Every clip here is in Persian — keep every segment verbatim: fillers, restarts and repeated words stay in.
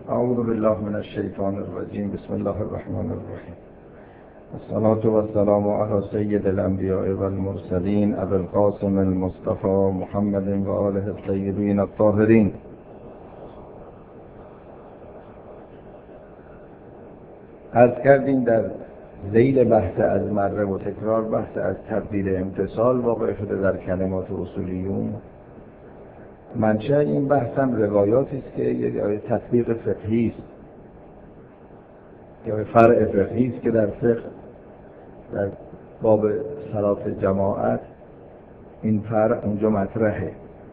اعوذ بالله من الشیطان الرجیم. بسم الله الرحمن الرحیم. الصلاة والسلام علی سید الانبیاء والمرسلین ابی القاسم المصطفى محمد و آله الطیبین الطاهرین. عرض کردیم در ذیل بحث از مره و تکرار بحث از تبدیل امتصال واقع شده در کلمات اصولیون. منشأ این بحث هم روایاتی است که یک تطبیق فقهی است یا فرع فقهی است که در فقه در باب صلات جماعت این فرع اونجا مطرحه.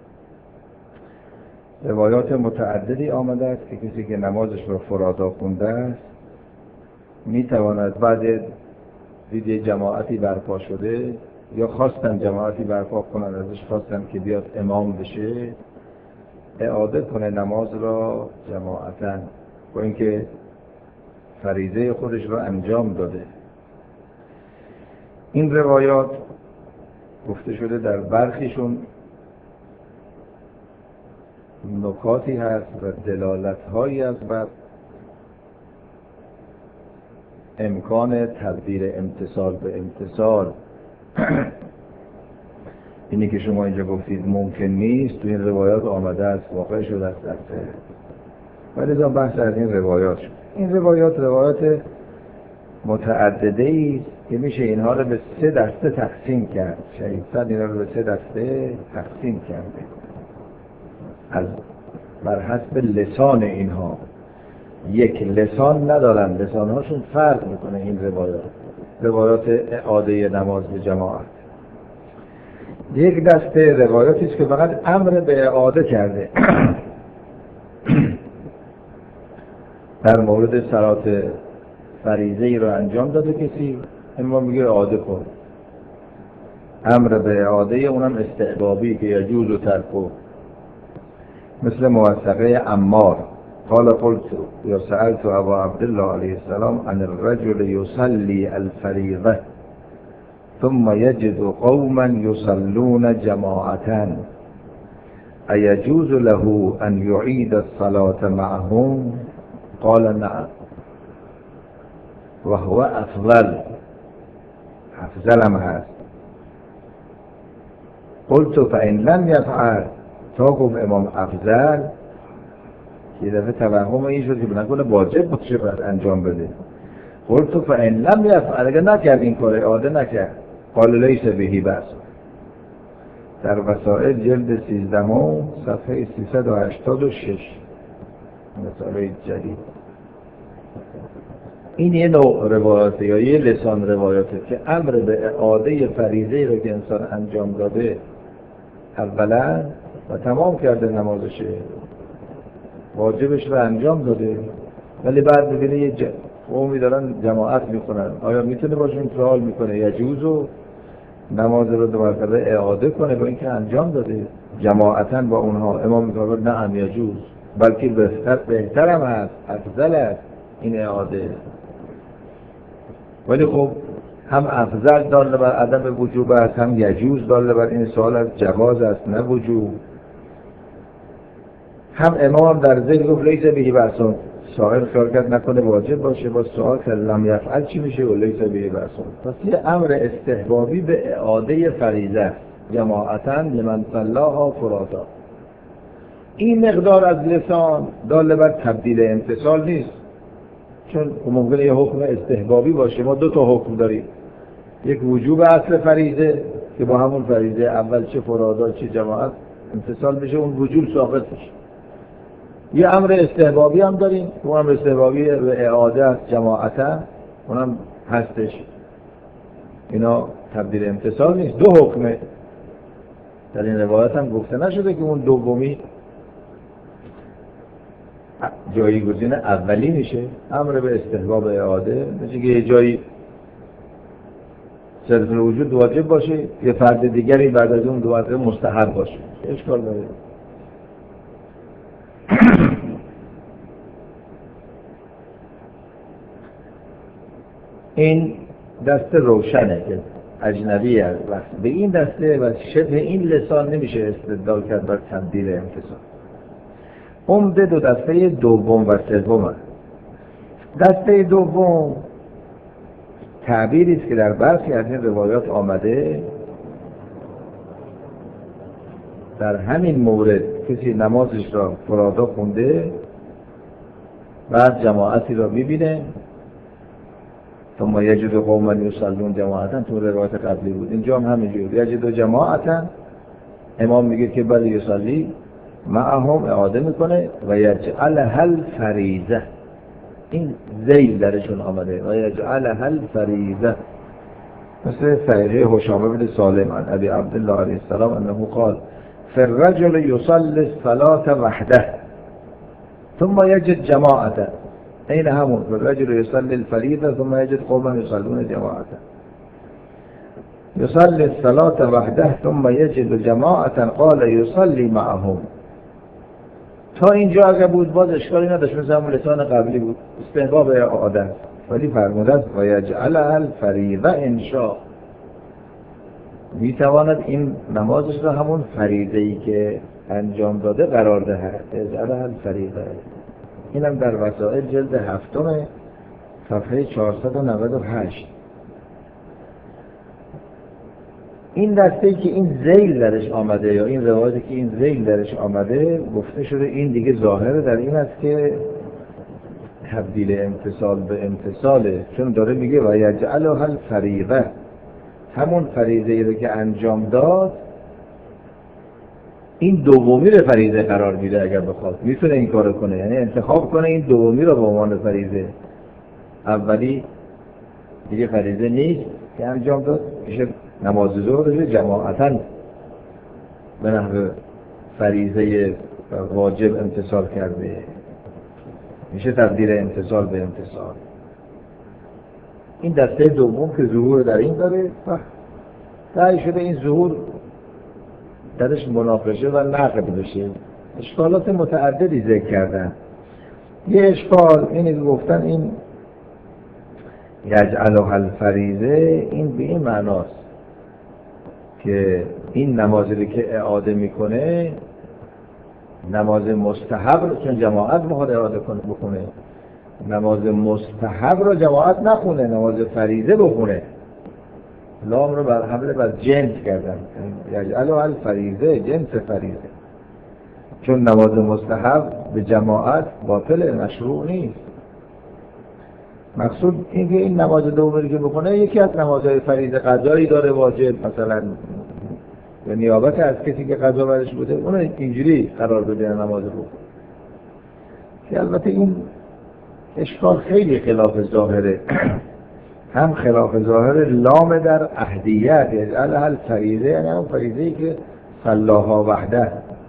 روایات متعددی آمده است که کسی که نمازش رو فرادا خونده است میتواند بعد دید جماعتی برپا شده یا خواستن جماعتی برپا کنن، ازش خواستن که بیاد امام بشه، اعاده کنه نماز را جماعتاً با اینکه فریضه خودش را انجام داده. این روایات گفته شده در برخیشون نکاتی هست و دلالت‌هایی است بر امکان تبدیل امتصال به امتصال. اینی که شما اینجا گفتید ممکن نیست، تو این روایات آمده است، واقع شده است. ولی لذا بحث از این روایات شد. این روایات روایات متعدده است که میشه اینها رو به سه دسته تقسیم کرد. شریف صد اینها رو به سه دسته تقسیم کرده از بر حسب لسان اینها. یک لسان ندارن، لسانهاشون فرق میکنه. این روایات روایات اعاده نماز به جماعت. یک دسته روایاتی است که فقط امر به اعاده کرده در مورد صلات فریضه ای رو انجام داده کسی، امام میگه اعاده کن. امر به اعاده اونم استحبابی که یجوز و ترکو، مثل موثقه عمار قال قلت یا سألت ابا عبدالله علیه السلام عن الرجل يصلي الفریضه ثم يجد قوما يصلون جماعة أيجوز له أن يعيد الصلاة معهم؟ قال نعم وهو أفضل. أفضل ما هست. قلت فإن لم يفعل، تا گفت امام افضل یه دفعه توهم این شد که بنکنه واجب باشه باید انجام بده. قلت فإن لم يفعل، اگر نکرد این کار اعاده نکرد، قال لیس بهی بأس. در وسائل جلد سیزدهم صفحه سیصد و هشتاد و شش مسائل جدید. این یه نوع روایاته یا یه لسان روایاته که امر به اعاده فریضه رو که انسان انجام داده اولا و تمام کرده نمازشه، واجبش رو انجام داده، ولی بعد ببینه یه ج... قومی دارن جماعت میکنن، آیا میتونه باشون سوال میکنه یجوزو نماز رو دو مرتبه اعاده کنه با اینکه انجام داده جماعتاً با اونها؟ امام میگه نه یجوز، بلکه بهتر بهترم هست، افضل است این اعاده. ولی خب هم افضل دال بر عدم وجوب است، هم یجوز دال بر این سوال از جواز است نه وجوب. هم امام در ذکر گفت لیس بهی بأس، سائل خیال کرد نکنه واجب باشه، با سوال که لم یفعل چی میشه؟ و لیس بهی بأس. پس یه امر استحبابی به اعاده فریضه جماعتاً لمن صلاها فرادا. این مقدار از لسان دال بر تبدیل امتصال نیست، چون ممکنه یه حکم استحبابی باشه. ما دو تا حکم داریم، یک وجوب اصل فریضه که با همون فریضه اول چه فرادا چه جماعت امتصال بشه، اون وجوب ثابت بشه. یه امر استحبابی هم داریم، اون امر استحبابی به اعاده است جماعتا، اونم هستش. اینا تبدیل امتصال نیست، دو حکمه. در این روایت هم گفته نشده که اون دومی جایگزین اولی میشه. امر به استحباب اعاده میشه که یه جایی صرف الوجود واجب باشه، یه فرد دیگری بعد از اون دو مرتبه مستحب باشه، اشکال داره. این دسته روشنه که اجنبی است. به این دسته و شبه این لسان نمیشه استدلال کرد بر تبدیل امتصال. عمده دو دسته دوم و سوم است. دسته دوم تعبیری است که در برخی از این روایات آمده در همین مورد کسی نمازش را فرادا خونده بعد جماعتی را میبینه ثم یجد قوما یصلون جماعتا، تو روایت قبلی بود، اینجا هم همینجور یجد جماعتا، امام میگه که بله یصلی معهم، اعاده میکنه و یجعل هل فریضه، این ذیل درشون آمده و یجعل هل فریضه، مثل صحیح هشام بن سالم عن ابی عبدالله علیه السلام انه قال فالرجل يصلي الصلاة وحده ثم يجد جماعة، این همون فالرجل يصلي الفريضة ثم يجد قوما يصلون جماعة، يصلي الصلاة وحده ثم يجد جماعة قال يصلي معهم. تا اینجا اگه بود باز اشکالی نداشت، مثل همون لسان قبلی بود، استحباب اعاده، ولی فرموده است و یجعل الفریضه ان شاء، میتواند این نمازش را همون فریضه‌ای که انجام داده قرار دهد. یجعل الفریضه، اینم در وسائل جلد هفتم صفحه چهارصد و نود و هشت. این دسته که این ذیل درش آمده یا این روایتی که این ذیل درش آمده گفته شده این دیگه ظاهره در این است که تبدیل امتصال به امتصاله، چون داره میگه و یجعلها الفریضه، همون فریضه ای رو که انجام داد این دومی رو فریضه قرار میده، اگر بخواد میتونه این کارو کنه، یعنی انتخاب کنه این دومی رو به عنوان فریضه، اولی دیگه فریضه نیست که انجام داد، میشه نماز ظهر جماعتاً به نحو فریضه واجب امتصال کرده، میشه تبدیل امتصال به امتصال. این دسته دوم که ظهور در این داره سعی شده این ظهور درش مناقشه و نقد بشه. اشکالات متعددی ذکر کردن. یه اشکال اینه که گفتن این یجعلها الفریضه این به این معناست که این نمازی که اعاده میکنه نماز مستحب رو، چون جماعت میخواد اعاده کنه بخونه، نماز مستحب رو جماعت نخونه، نماز فریضه بخونه. لام رو بر حمله بر جنس کردن، یجعلها الفریضه، جنس فریضه، چون نماز مستحب به جماعت باطل مشروع نیست. مقصود این که این نماز دومی که بکنه یکی از نمازهای فریضه قضایی داره واجب، مثلا به نیابت از کسی که قضا برش بوده اون اینجوری قرار بده نماز رو، که البته این اشکال خیلی خلاف ظاهره. هم خلاف ظاهر لام در اهدیت، یجعلها الفریضه، یعنی اون فریضه‌ای که صلاها وحده،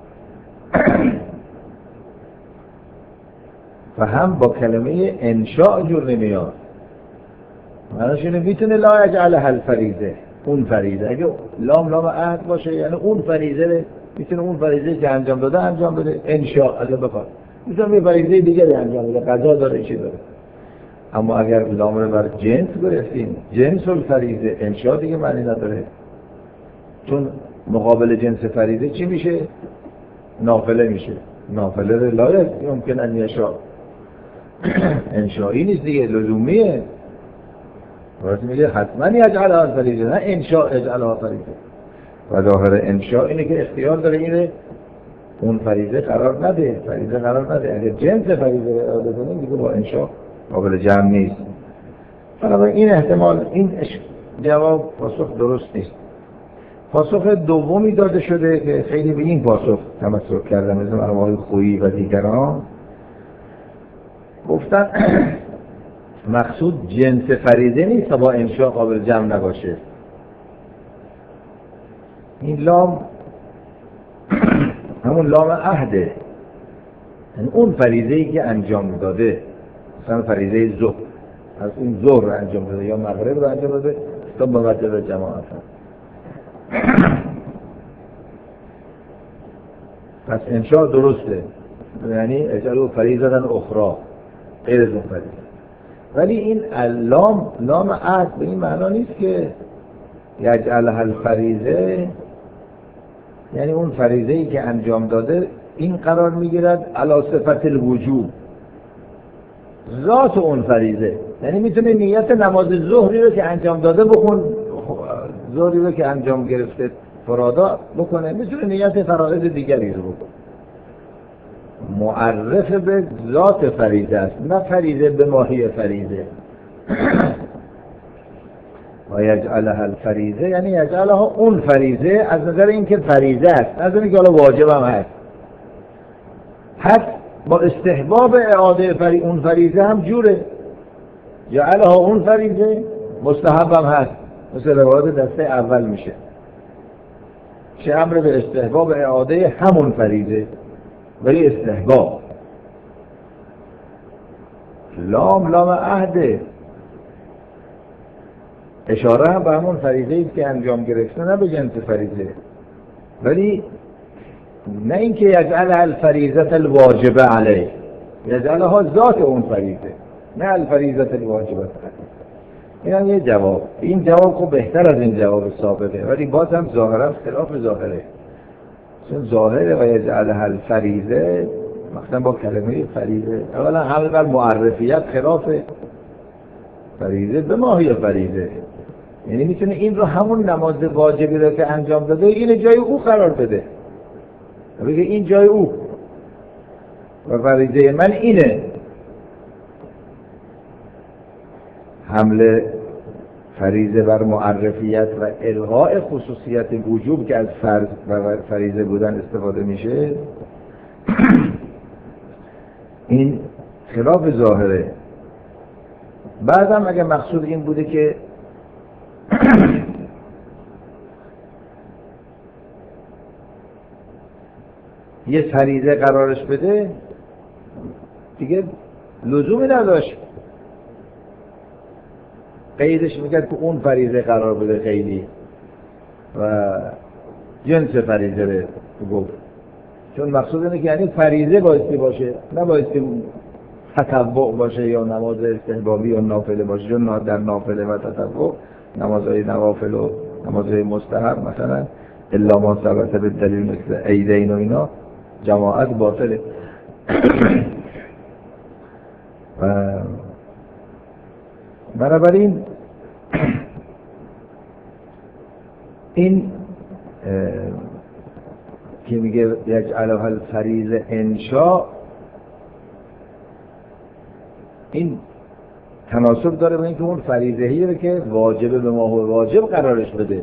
و هم با کلمه انشاء جور نمیاد. معنیش اینه میتونه لا یجعلها الفریضه، اون فریضه، اگه لام لام عهد باشه یعنی اون فریضه میتونه اون فریضه که انجام داده انجام بده، انشاء اگه بخواد میتونه یه فریضه دیگری انجام بده، قضا داره چی داره. اما اگر لام رو بر جنس برسیم، جنس الفریضه، انشاء دیگه معنی نداره، چون مقابل جنس فریضه چی میشه؟ نافله میشه. نافله رو لا ممکن ان یشاء، انشائی نیست دیگه، لزومیه. وقتی میگه حتما یجعلها الفریضه، نه انشاء یجعلها فریضه. و ظاهر انشاء اینه که اختیار داره اینه اون فریضه قرار نده، فریضه قرار نده. اگر جنس فریضه اعاده کنیم دیگه با انشاء قابل جمع نیست. بنابراین این احتمال، این جواب پاسخ درست نیست. پاسخ دومی داده شده که خیلی به این پاسخ تمسک کردن، مثل مرحوم خویی و دیگران گفتن مقصود جنس فریضه نیست تا با انشاء قابل جمع نباشه. این لام همون لام عهده، یعنی اون فریضه‌ای که انجام داده، مثلا فریضه ظهر، از اون ظهر رو انجام داده یا مغرب رو انجام داده تا موجه به جماعت. پس انشاء درسته، یعنی اجعلوا فریضة اخرى غیر از اون فریضه. ولی این لام لام عهد به این معنا نیست که یجعلها الفریضه، یعنی اون فریضه‌ای که انجام داده این قرار میگیرد علی صفت الوجوب، ذات اون فریضه. یعنی میتونه نیت نماز ظهری رو که انجام داده بخون، ظهری رو که انجام گرفته فرادا بکنه، میتونه نیت فرائض دیگری رو بکنه. معرف به ذات فریضه است، نه فریضه به ماهی فریضه. و یجعلها الفریضه یعنی یجعلها اون فریضه، از نظر اینکه فریضه است، از نظر اینکه حالا واجب هم هست. حتی با استحباب اعاده فری... اون فریضه هم جوره، جعلها اون فریضه مستحب هم هست، مثل روایت دسته اول میشه، چه امر به استحباب اعاده همون فریضه ولی استحباب. لام لام عهده، اشاره هم به همون فریضه ایست که انجام گرفته، نه به جنس فریضه، ولی نه اینکه یجعل الفریضه الواجبه علیه، یجعلها ذات اون فریضه، نه الفریضه الواجبه علیه. این هم یه جواب. این جواب خب بهتر از این جواب سابقه، ولی باز هم ظاهرا خلاف ظاهره، چون ظاهره و یجعلها الفریضه مثلا با کلمه فریضه اولا همه بر معرفیت خلافه، فریضه به ماهی فریضه، یعنی میتونه این رو همون نماز واجبی رو که انجام داده این جای او قرار بده، بگه این جای او و فریضه من اینه. حمله فریضه بر معرفیت و الغاء خصوصیت وجوب که از فرض و فریضه بودن استفاده میشه این خلاف ظاهره. بعدم اگه مقصود این بوده که یه فریضه قرارش بده دیگه لزومی نداشت قیدش میکرد که اون فریضه قرار بده خیلی و جنس فریضه رو گفت، چون مقصود اینه که یعنی فریضه بایستی باشه، نه بایستی تطوع باشه یا نماز استحبابی یا نافله باشه، چون در نافله و تطوع نمازهای نوافل و نمازهای مستحب مثلا الا ما ثبت به دلیل مثل عیدین و اینا جماعت باطله. و بنابراین این که میگه یجعلها الفریضه انشاء، این تناسب داره با اینکه اون فریضه‌ای رو که واجب به ما واجب قرارش بده.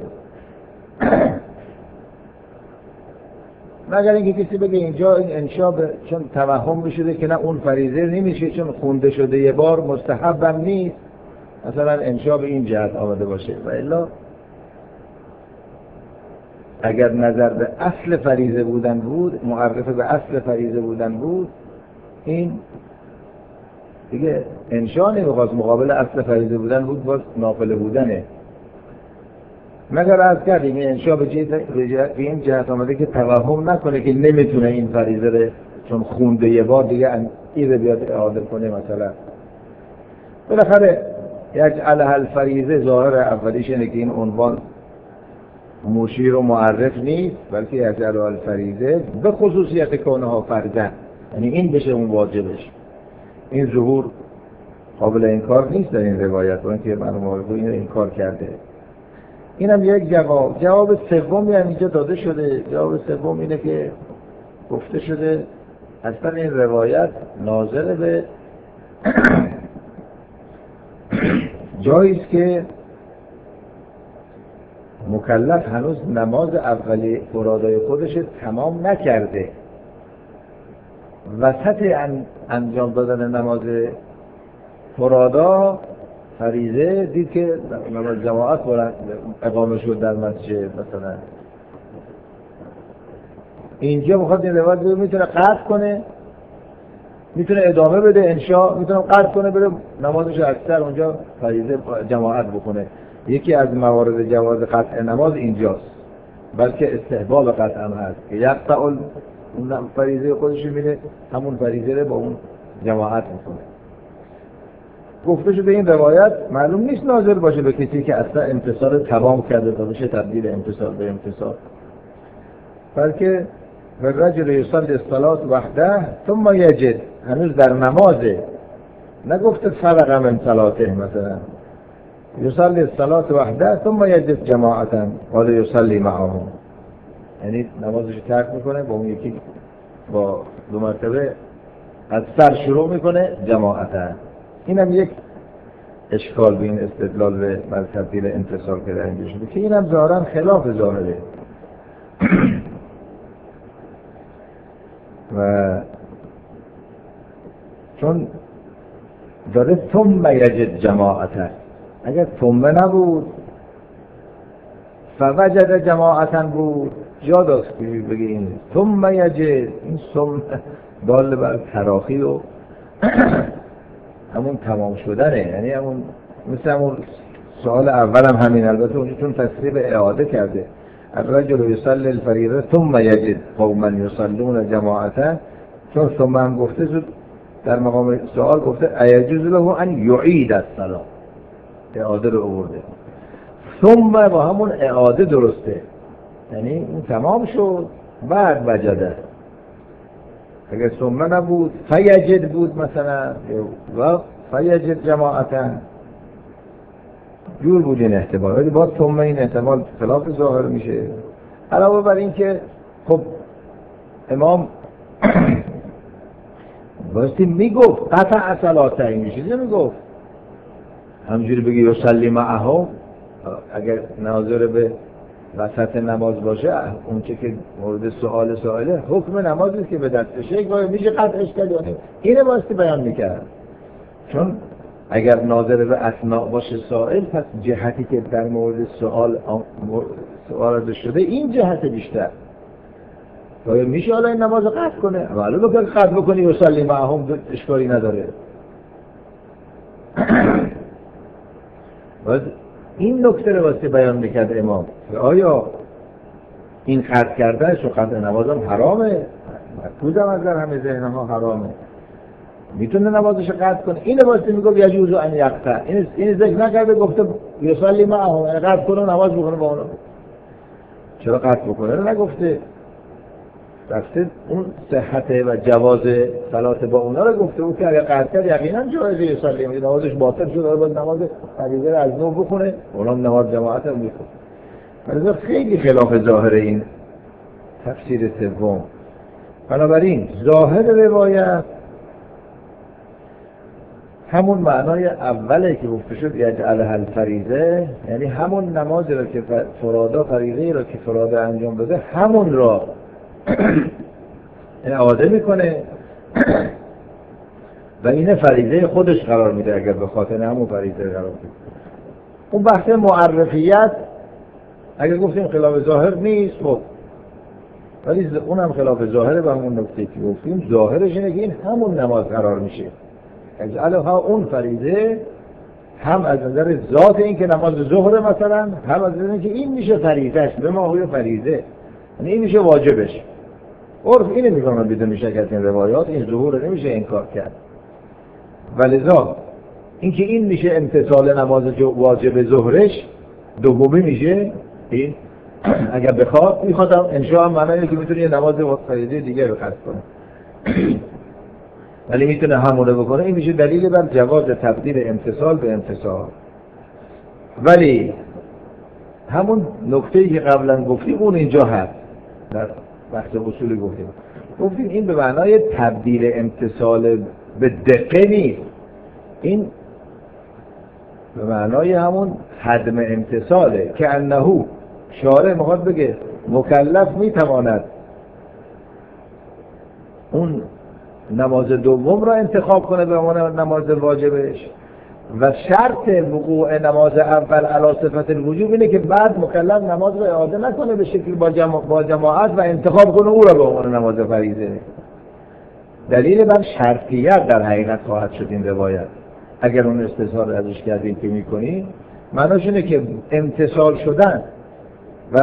مگر اینکه کسی بگه اینجا این انشاء چون توهم میشده که نه اون فریضه نمیشه چون خونده شده یه بار مستحبم نیست، مثلا انشاء به این جهت آمده باشه. و الا اگر نظر به اصل فریضه بودن بود، معرفه به اصل فریضه بودن بود، این دیگه انشاء نمیخواست، مقابل اصل فریضه بودن بود باز نافله بودنه. مگر از کردیم این انشاء به این جهت آمده که توهم نکنه که نمیتونه این فریضه رو چون خونده یه بار دیگه ایره بیاد اعاده کنه مثلا. بالاخره یجعلها الفریضه ظاهر اولیش اینه که این عنوان مشیر و معرف نیست، بلکه یجعلها الفریضه به خصوصیت کونها فرضاً، یعنی این بشه اون واجبش. این ظهور قابل انکار نیست در این روایت، با اینکه مرحوم آقایی این انکار کرده. اینم یک جواب. جواب سوم یعنی اینجا داده شده. جواب سوم اینه که گفته شده اصلا این روایت ناظر به جایی است که مکلف هنوز نماز اولی فرادای خودش تمام نکرده، وسط انجام دادن نماز فرادا فریضه دید که نماز جماعت اقامه شد در مسجد مثلا. اینجا میخواد این روایت رو میتونه قطع کنه، میتونه ادامه بده انشاء، میتونه قطع کنه بره نمازش اکثر اونجا فریضه جماعت بکنه. یکی از موارد جواز قطع نماز اینجاست، بلکه استحباب قطع هم هست که یقطع اون فریضه خودش میره همون فریضه رو با اون جماعت میکنه. گفته شده این روایت معلوم نیست ناظر باشه به کسی که اصلا امتصال تمام کرده تا بشه تبدیل امتصال به امتصال، بلکه و الرجل یصلی الصلاة وحده ثم یجد، هنوز در نمازه، نگفته فرغ من صلاته، مثلا یصلی الصلاة وحده ثم یجد جماعتا ولا یصلی معهم، یعنی نمازش ترک میکنه با اون یکی با دو مرتبه از سر شروع میکنه جماعتا. اینم یک اشکال به این استدلال به تبدیل انتصال که در اینجا شده که اینم ظاهرا خلاف ظاهره و چون داره ثم یجد جماعتا، اگر ثم نبود فوجد جماعتا بود جا داشت که بگیم ثم یجد، این ثم دال بر تراخی و همون تمام شدنه، یعنی همون مثل همون سوال اول هم همین، البته اونجا چون تصریب اعاده کرده الرجل یصلی الفریضه ثم یجد قوما یصلون جماعتا، چون ثم هم گفته زود در مقام سوال گفته ایجوز له ان یعید الصلاه، اعاده رو آورده. ثم با همون اعاده درسته، یعنی این تمام شد بعد وجده. اگر ثم نبود فیجد بود مثلا و فیجد جماعتا جور بود این احتمال، ولی با ثم این احتمال خلاف ظاهر میشه. علاوه بر این که خب امام باستی میگفت قطع صلاته، این چیزی میگفت همجوری بگی یصلی معهم، اگر ناظر به وسط نماز باشه اون چه که مورد سوال سائله حکم نمازی که به دستشه گاهی میشه قطعش کرد، اینه باستی بیان میکرد. چون اگر ناظر به اسماء باشه سائل، پس جهتی که در مورد سوال سوال شده این جهت بیشتر، گاهی میشه حالا این نماز قطع کنه، معلومه که قطع بکنی یصلی معهم اشکالی نداره. باید این نکته رو واسه بیان میکرد امام، آیا این قطع کردنش و قطع نمازم حرامه؟ مکتوبم از در همه ذهنها حرامه، میتونه نمازش قطع کنه. اینو واسه میگفت یجوز ان یقطع، این این ذکر نکرده گفته یصلی معهم، یعنی قطع کنه نماز بخونه با اونها. چرا قطع بکنه رو نگفته، رفته اون صحت و جواز صلات با اونا رو گفته بود که اگر قطع کرد یقینا جایزه یصلی، یعنی نمازش باطل شد، داره باید نماز فریضه رو از نو بخونه، اونم نماز جماعت هم میخونه. ولی خیلی خلاف ظاهر این تفسیر سوم. بنابراین ظاهر روایت همون معنای اوله که گفته شد یجعلها الفریضه، یعنی همون نمازی رو که فرادا فریضه رو که فرادا انجام بده همون را اعاده میکنه و این فریضه خودش قرار میده اگر به خاطر همون فریضه قرار میده. اون بحث معرفیت اگر گفتیم خلاف ظاهر نیست، خب ولی اونم خلاف ظاهره و همون نکته که گفتیم ظاهرش اینه که این همون نماز قرار میشه. اجعلها اون فریضه هم از نظر ذات این که نماز ظهر مثلا، هم از نظر این که این میشه فریضهش به ماهوی فریضه، یعنی این میشه واجبش. عرف اینه میکنم بدون شک از این روایات این ظهور رو نمیشه انکار کرد. ولذا اینکه این میشه امتثال نماز واجب ظهرش دومی میشه این اگر بخواد میخوادم انشاء معنی که میتونه یه نماز فریضه دیگه رو قصد کنه ولی میتونه همونه بکنه، این میشه دلیل بر جواز تبدیل امتثال به امتثال. ولی همون نکته‌ای که قبلا گفتیم اون اینجا هست، در بحث اصولی گفتیم گفتیم این به معنای تبدیل امتثال به دقه نیست، این به معنای همون حدم امتثاله که انهو شارع میخواد بگه مکلف میتواند اون نماز دوم را انتخاب کنه به عنوان نماز واجبش و شرط وقوع نماز اول علی صفت الوجوب اینه که بعد مکلف نماز را اعاده نکنه به شکل با, جماع با جماعت و انتخاب کنه او را به عنوان نماز فریضه. دلیل بر شرطیت در حقیقت خواهد شد این روایت. اگر اون استثار ازش کردیم که میکنیم معناش اینه که امتثال شدن و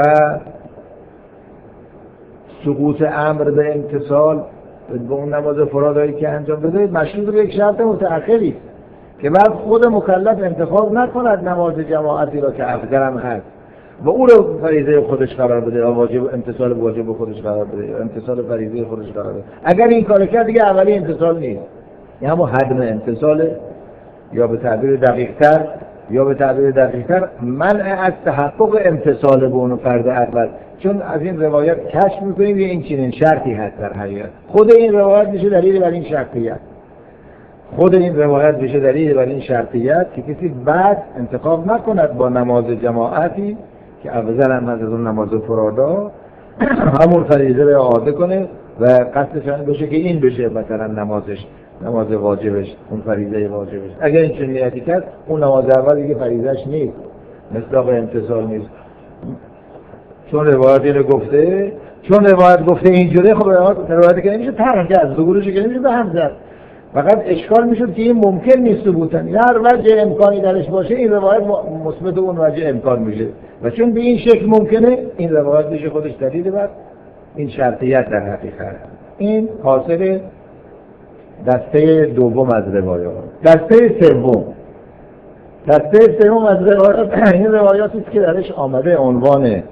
سقوط امر به امتثال به اون نماز فرادایی که انجام بده مشروط به یک شرط متأخری که بعد خود مکلف انتخاب نکند نماز جماعتی را که افضل هم هست، و او رو فریضه خودش قرار بده یا واجب امتثال واجب خودش قرار بده یا امتثال فریضه خودش قرار بده. اگر این کارو کرد دیگه اولی امتثال نیست، یعنی همون حدم امتثال، یا به تعبیر دقیق‌تر یا به تعبیر دقیق‌تر منع از تحقق امتثال به اون فرد اول. چون از این روایت کشف می‌کنیم یه این چنین شرطی هست در حقیقت. خود این روایت میشه دلیل بر این شرطیت. خود این روایت میشه دلیل بر این شرطیت که کسی بعد انتخاب نکند با نماز جماعتی که افضل هم از اون نماز فرادا همون فریضه رو اعاده کنه و قصدش این باشه که این بشه مثلا نمازش، نماز واجبش، اون فریضه واجبش. اگر این چنین نیتی کرد اون نماز اول دیگه فریضه‌اش نیست، مصداق امتثال نیست. چون روایت اینو گفته، چون روایت گفته اینجوری، خب روایت که نمیشه طرح کرد، ظهورش که نمیشه به هم زد. فقط اشکال میشد که این ممکن نیست ثبوتن، هر وجه امکانی درش باشه این روایت مثبت اون وجه امکان میشه و چون به این شکل ممکنه این روایت میشه خودش دلیل بر این شرطیت در حقیقت. این حاصل دسته دوم از روایات. دسته سوم دسته سوم از روایات این روایاتی است که درش آمده عنوان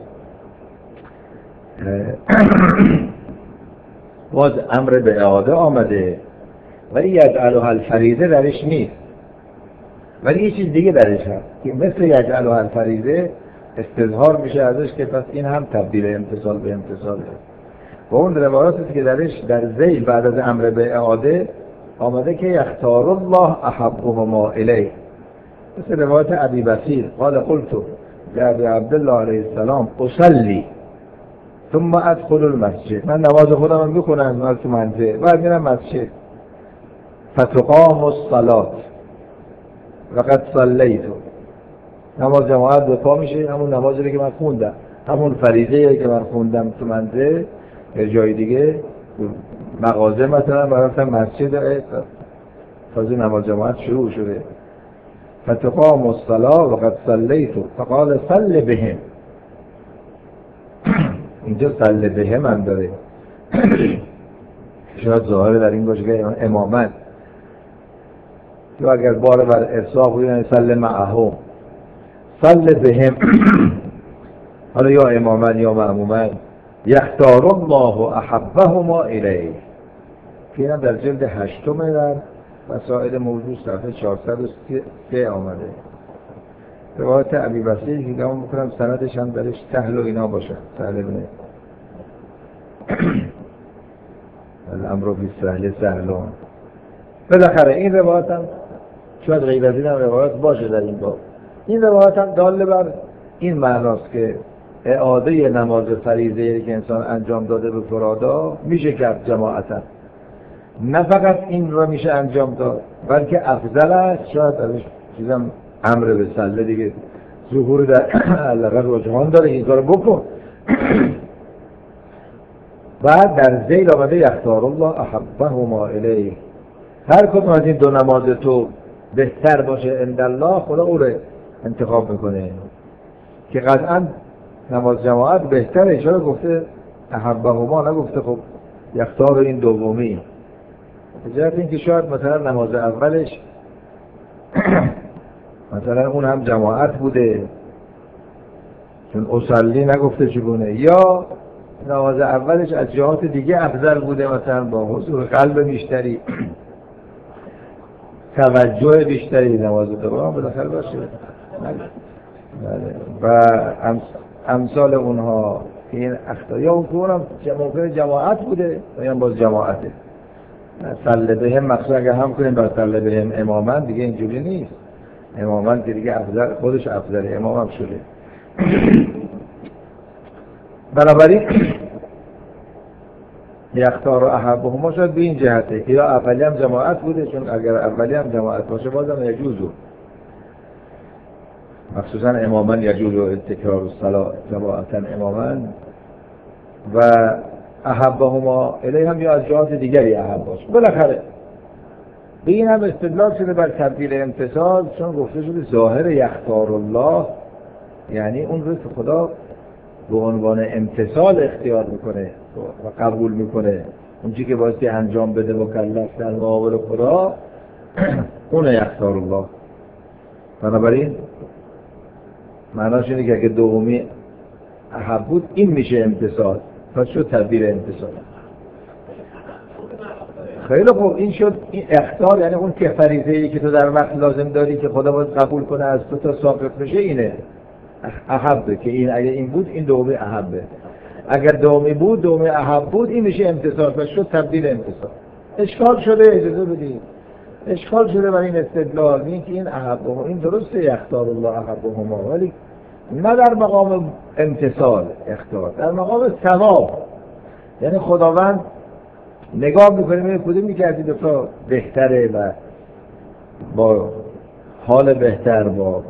باز امر به اعاده آمده ولی یجعلها الفریضه درش نیست، ولی یه چیز دیگه درش هست که مثل یجعلها الفریضه استظهار میشه ازش که پس این هم تبدیل امتثال به امتثال هست. و اون روایاتی که درش در ذیل بعد از امر به اعاده آمده که یختار الله احبهما الیه، مثل روایت ابی بصیر قال قلت لابی عبدالله علیه السلام اصلی ثم ادخل المسجد، من نماز خودم رو میخونم از تو منزل بعد میرم مسجد، فتقام الصلاة وقد صلیت، نماز جماعت به پا میشه، همون نمازی که من خوندم، همون فریضه‌ای که من خوندم تو منزل یا جای دیگه مغازه مثلا برفتم مسجد تازه نماز جماعت شروع شده، فتقام الصلاة وقد صلیت فقال صل بهم، اینجا صل بهم هم داره شاید ظاهر در این باشه که امامت یا اگر بار بر ارساق بودن صل معهم، صل بهم حالا یا امامن یا معمومن، یختار الله احبهما الیه که این در جلد هشتم در مسائل موضوع صفحه چهارصد و سه آمده. روایت ابی بصیر که گمان میکنم سندش هم درش سهل و اینا باشه، سهل بنه الامر بی سهل سهلون. بالاخره این روایت هم شاید غیر از این هم روایت باشه در این باب. این روایت هم داله بر این معناست که اعاده نماز فریضه که انسان انجام داده به فرادا میشه کرد جماعتا، نه فقط این رو میشه انجام داد بلکه افضل است، شاید ازش چیزم امر به صله دیگه ظهور در علاقه رجحان داره این کارو بکن. بعد در ذیل آمده یختار الله احبهما الیه، هر کدوم از این دو نماز تو بهتر باشه عند الله خدا او رو انتخاب میکنه که قطعا نماز جماعت بهتره، چرا گفته احبهما نگفته خب یختار این دومی، بجرد این که شاید مثلا نماز اولش مثلا اون هم جماعت بوده چون اصلی نگفته چگونه، یا نماز اولش از جهات دیگه افضل بوده مثلا با حضور قلب بیشتری توجه بیشتری، نماز دوم بالاخره باشه و امثال اونها این اخطا، یا اون هم ممکنه جماعت بوده یا باز جماعته. صله بهم مقصود اگر هم کنیم بر صله بهم امامن دیگه اینجوری نیست، امامن که دیگه افضل خودش افضل امام هم شده. بنابراین یختار و احبهما شاید به این جهته که یا اولی هم جماعت بوده، چون اگر اولی هم جماعت باشه بازم یجوزو، مخصوصا امامن یجوزو تکرار الصلاة جماعتا امامن، و احبهما الیه هم یا از جهات دیگری احب باشه. بالاخره به این هم استدلال شده بر تبدیل امتثال، چون گفته شده ظاهر یختار الله یعنی اون رو که خدا به عنوان امتثال اختیار میکنه و قبول میکنه، اون چی که بایستی انجام بده مکلف در مقابل خدا اون یختار الله. بنابراین معناش اینه که اگه دومی احب بود، این میشه امتصال، پس شد تبدیل امتصال. خیلی خوب، این شد این اخطار، یعنی اون که فریضه‌ای که تو در وقت لازم داری که خدا باید قبول کنه از تو تا ساقط بشه اینه احبه، که این اگه این بود این دومی احبه، اگر دومی بود دومی احب بود، این میشه امتصال، پس شد تبدیل امتصال. اشکال شده، اجازه بدید اشکال شده برای این استدلال، این که این احبه، این درسته اختار الله احبهما، ولی نه در مقام امتصال اختار، در مقام ثواب. یعنی خداوند نگاه میکنه میگه کدومی که از این دوتا بهتره و با حال بهتر، با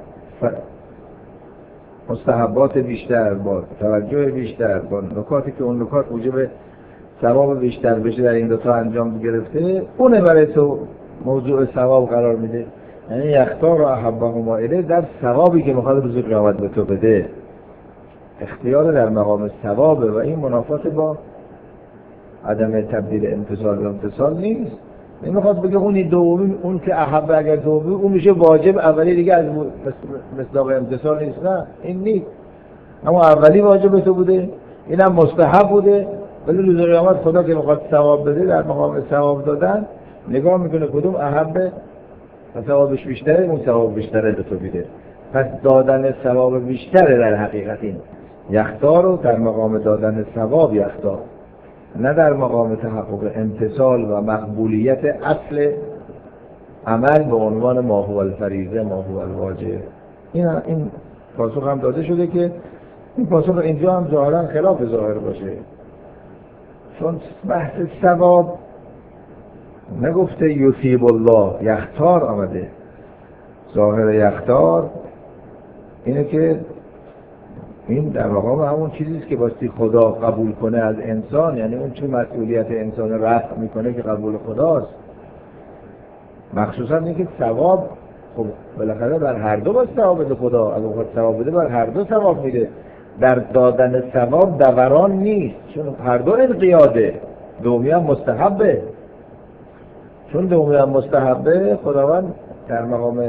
مستحبات بیشتر، با توجه بیشتر، با نکاتی که اون نکات موجب ثواب بیشتر بشه در این دوتا انجام گرفته، اونه برای تو موضوع ثواب قرار میده. یعنی یختار و احبهما الیه در ثوابی که میخواد روز قیامت به تو بده، اختیار در مقام ثوابه و این منافات با عدم تبدیل امتصال و امتصال نیست. نمیخواد بگه اونی دومی، اون که احب اگر دومی اون میشه واجب، اولی دیگه از مصداق امتصال نیست. نه این نیست، اما اولی واجب تو بوده، اینم مستحب بوده، ولی روز قیامت خدا که میخواد ثواب بده در مقام ثواب دادن نگاه میکنه کدوم احبه و ثوابش بیشتره، اون ثواب بیشتره به تو میده. پس دادن ثواب بیشتره در حقیقت این یختار رو در مقام دادن ثواب یختار، نه در مقام تحقق امتصال و مقبولیت اصل عمل به عنوان ما هو الفریضه ما هو الواجب. این این پاسخ هم داده شده که این پاسخ اینجا هم ظاهرا خلاف ظاهر باشه، چون بحث ثواب نگفته یثیب الله، یختار آمده. ظاهر یختار اینه که این در مقام همون چیزیست که باستی خدا قبول کنه از انسان، یعنی اون چه مسئولیت انسان رفع میکنه که قبول خداست. مخصوصا اینکه ثواب خب بالاخره بر هر دو باید ثواب بده خدا، اگه خود ثواب بده بر هر دو ثواب میده. در دادن ثواب دوران نیست، چون هر دو انقیاده، دومی هم مستحبه. چون دومی هم مستحبه، خداوند در مقام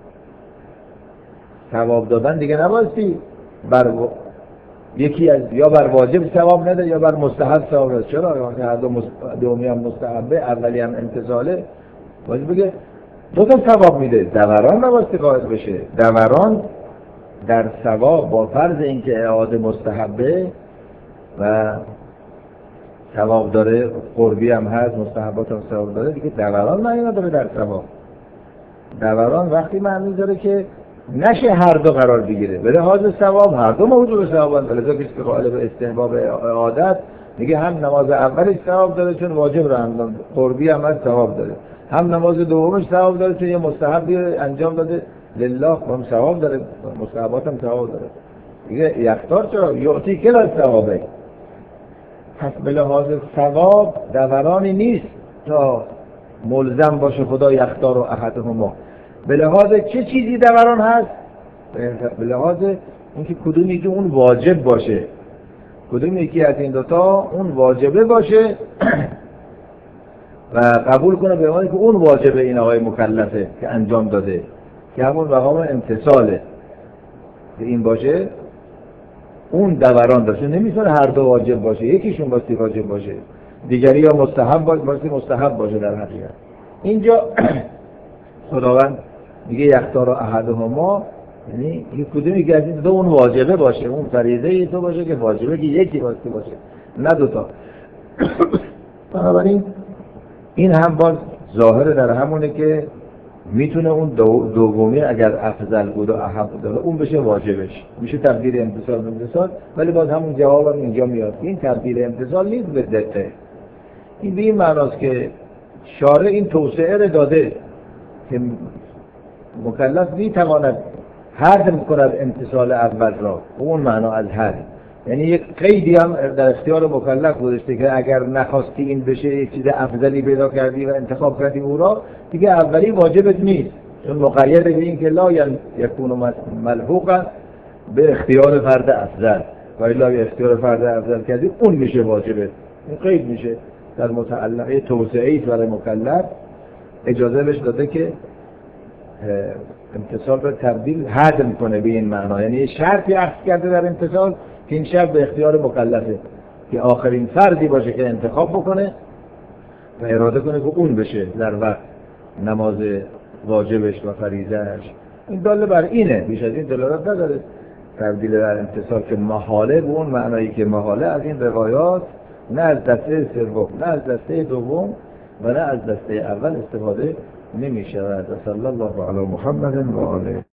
ثواب دادن دیگه نباستی بر یکی از یا بر واجب ثواب نده یا بر مستحب ثواب نده. چرا؟ هر دو مست... دومی هم مستحبه، اولی هم امتثاله، باید بگه دو تا ثواب میده، دوران نباستی قائل بشه. دوران در ثواب با فرض اینکه اعاده مستحبه و ثواب داره، قربی هم هست، مستحبات هم ثواب داره، دیگه دوران معنی نداره در ثواب. دوران وقتی معنی داره که نشه هر دو قرار بگیره، به لحاظ ثواب هر دو موجود ثوابن، ولی کسی که قائل به استحباب اعادت میگه هم نماز اولش ثواب داره چون واجب رو انجام، قربی هم هست ثواب داره، هم نماز دومش ثواب داره چون یه مستحبی انجام داده لله، هم ثواب داره، مستحبات هم ثواب داره. دیگه یختار چرا؟ یعطی کلا ثوابه. پس به لحاظ ثواب دورانی نیست تا ملزم باشه خدا یختار و احدهما. به لحاظ چه چیزی دوران هست؟ به لحاظ اینکه کدوم یکی اون واجب باشه، کدوم یکی از این دوتا اون واجبه باشه و قبول کنه به معنی که اون واجبه این آقای مکلفه که انجام داده، که همون مقام امتصاله که این باشه، اون دوران داشته. نمیتونه هر دو واجب باشه، یکیشون باستی واجب باشه، دیگری یا مستحب باستی مستحب باشه. در حقیقت اینجا خداوند میگه یختار احدهما، یعنی یک کدومی که از این دو اون واجبه باشه، اون فریضه تو باشه که واجبه که یکی باستی باشه، نه دوتا. بنابراین این هم باز ظاهر در همونه که میتونه اون دو دومی اگر افضل بود و احب داره اون بشه واجبش، میشه تبدیل امتصال به امتصال. ولی باز همون جواب هم اینجا میاد، این تبدیل امتصال نیست به دقه. این به این معناست که شارع این توسعه رو داده که مکلف میتواند حد کند امتصال اول را، اون معنا از حد، یعنی یک قیدی هم در اختیار مکلف گذاشته که اگر نخواستی این بشه، یک چیز افضلی پیدا کردی و انتخاب کردی او را، دیگه اولی واجبت نیست، چون مقید به این که لا یکون ملحوقا به اختیار فرد افضل، و الا اختیار فرد افضل کردی اون میشه واجبت، این قید میشه در متعلقه توسعه‌ای برای مکلف اجازه بهش داده که امتصال رو تبدیل حد میکنه به این معنا. یعنی شرطی عکس کرده در امتصال که این شب به اختیار مکلفه که آخرین فردی باشه که انتخاب بکنه و اراده کنه که اون بشه در وقت نماز واجبش و فریضه‌اش. این داله بر اینه، بیش از این دلالت نداره. تبدیل در امتصال که محاله به اون معنایی که محاله از این روایات نه از دسته سوم نه از دسته دوم و نه از دسته اول استفاده نمی شود. صلی الله علی محمد و آله.